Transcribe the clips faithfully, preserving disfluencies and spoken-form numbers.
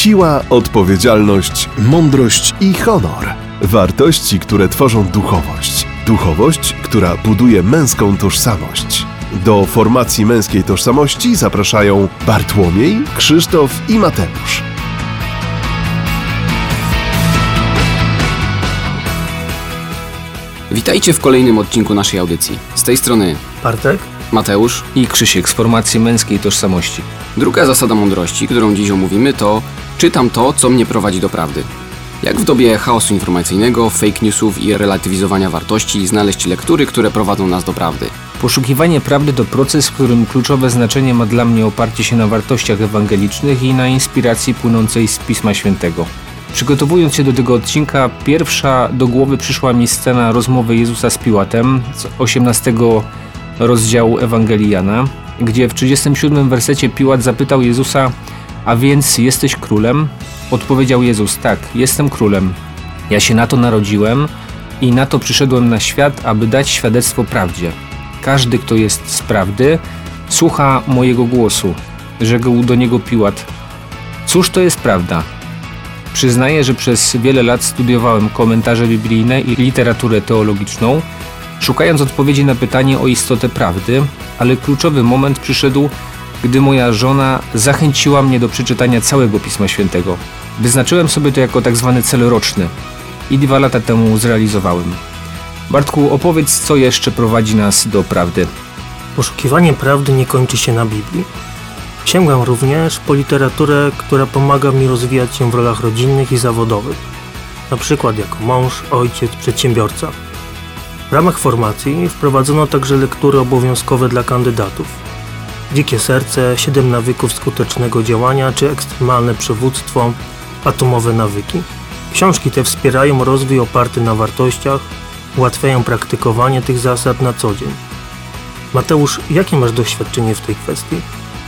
Siła, odpowiedzialność, mądrość i honor. Wartości, które tworzą duchowość. Duchowość, która buduje męską tożsamość. Do formacji męskiej tożsamości zapraszają Bartłomiej, Krzysztof i Mateusz. Witajcie w kolejnym odcinku naszej audycji. Z tej strony Bartek, Mateusz i Krzysiek z formacji męskiej tożsamości. Druga zasada mądrości, którą dziś omówimy, to czytam to, co mnie prowadzi do prawdy. Jak w dobie chaosu informacyjnego, fake newsów i relatywizowania wartości znaleźć lektury, które prowadzą nas do prawdy? Poszukiwanie prawdy to proces, w którym kluczowe znaczenie ma dla mnie oparcie się na wartościach ewangelicznych i na inspiracji płynącej z Pisma Świętego. Przygotowując się do tego odcinka, pierwsza do głowy przyszła mi scena rozmowy Jezusa z Piłatem z osiemnastego rozdziału Ewangelii Jana, gdzie w trzydziestym siódmym wersecie Piłat zapytał Jezusa: a więc jesteś królem? Odpowiedział Jezus: tak, jestem królem. Ja się na to narodziłem i na to przyszedłem na świat, aby dać świadectwo prawdzie. Każdy, kto jest z prawdy, słucha mojego głosu. Rzekł do niego Piłat: cóż to jest prawda? Przyznaję, że przez wiele lat studiowałem komentarze biblijne i literaturę teologiczną, szukając odpowiedzi na pytanie o istotę prawdy, ale kluczowy moment przyszedł, gdy moja żona zachęciła mnie do przeczytania całego Pisma Świętego. Wyznaczyłem sobie to jako tak zwany cel roczny i dwa lata temu zrealizowałem. Bartku, opowiedz, co jeszcze prowadzi nas do prawdy. Poszukiwanie prawdy nie kończy się na Biblii. Sięgam również po literaturę, która pomaga mi rozwijać się w rolach rodzinnych i zawodowych, na przykład jako mąż, ojciec, przedsiębiorca. W ramach formacji wprowadzono także lektury obowiązkowe dla kandydatów. Dzikie serce, siedem nawyków skutecznego działania czy ekstremalne przywództwo, atomowe nawyki. Książki te wspierają rozwój oparty na wartościach, ułatwiają praktykowanie tych zasad na co dzień. Mateusz, jakie masz doświadczenie w tej kwestii?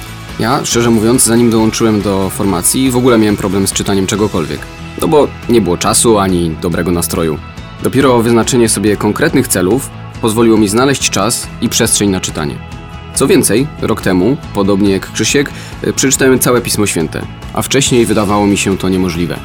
Ja, szczerze mówiąc, zanim dołączyłem do formacji, w ogóle miałem problem z czytaniem czegokolwiek. No bo nie było czasu ani dobrego nastroju. Dopiero wyznaczenie sobie konkretnych celów pozwoliło mi znaleźć czas i przestrzeń na czytanie. Co więcej, rok temu, podobnie jak Krzysiek, przeczytałem całe Pismo Święte, a wcześniej wydawało mi się to niemożliwe.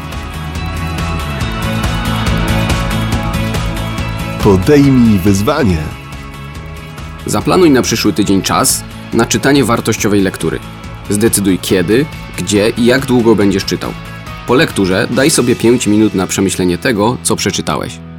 Podejmij wyzwanie. Zaplanuj na przyszły tydzień czas na czytanie wartościowej lektury. Zdecyduj kiedy, gdzie i jak długo będziesz czytał. Po lekturze daj sobie pięć minut na przemyślenie tego, co przeczytałeś.